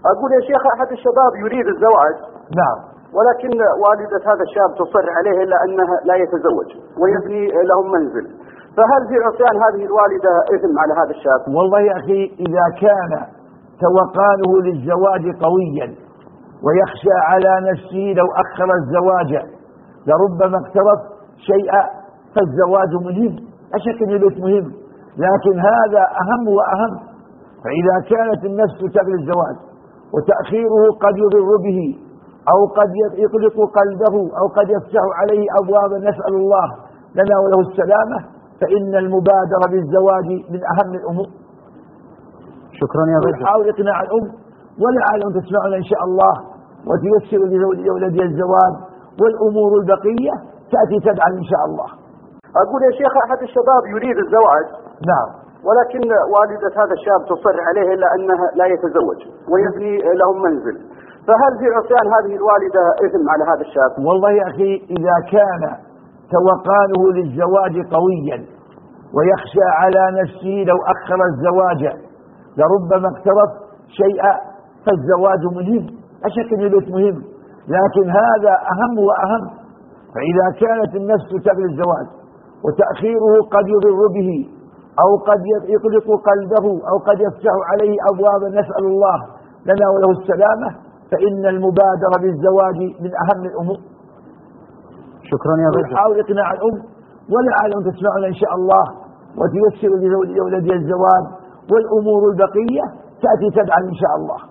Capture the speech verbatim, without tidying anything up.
أقول يا شيخ أحد الشباب يريد الزواج. نعم. ولكن والدة هذا الشاب تصر عليه إلا أنه لا يتزوج ويبني لهم منزل، فهل في عصيان هذه الوالدة إثم على هذا الشاب؟ والله يا أخي إذا كان توقانه للزواج قويا ويخشى على نفسه لو أخر الزواج لربما اقترف شيئا فالزواج مهم، أشك أن البيت مهم، لكن هذا أهم وأهم. فإذا كانت النفس تبغي الزواج وتأخيره قد يضر به أو قد يطلق قلبه أو قد يفتح عليه أبوابا، نسأل الله لنا وله السلامة، فإن المبادرة بالزواج من أهم الأمور. شكرا يا غير. حاول إقناع الأم ولعل أن تسمعنا إن شاء الله وتيسر لولدها الزواج، والأمور البقية تأتي تبعا إن شاء الله. أقول يا شيخ أحد الشباب يريد الزواج. نعم. ولكن والدة هذا الشاب تصر عليه إلا أنه لا يتزوج ويبني لهم منزل، فهل في عصيان هذه الوالدة إثم على هذا الشاب؟ والله يا أخي إذا كان توقانه للزواج قويا ويخشى على نفسه لو أخر الزواج لربما اقترف شيئا فالزواج مهم، أشك أن البيت مهم، لكن هذا أهم وأهم. فإذا كانت النفس تبغي الزواج وتأخيره قد يضر به أو قد يطلق قلبه أو قد يفتح عليه أبوابا، نسأل الله لنا وله السلامة، فإن المبادرة بالزواج من أهم الأمور. شكرا يا غير. حاول إقناع الأم ولعل أن تسمعنا إن شاء الله وتيسر لولدها الزواج، والأمور البقية تأتي تبعا إن شاء الله.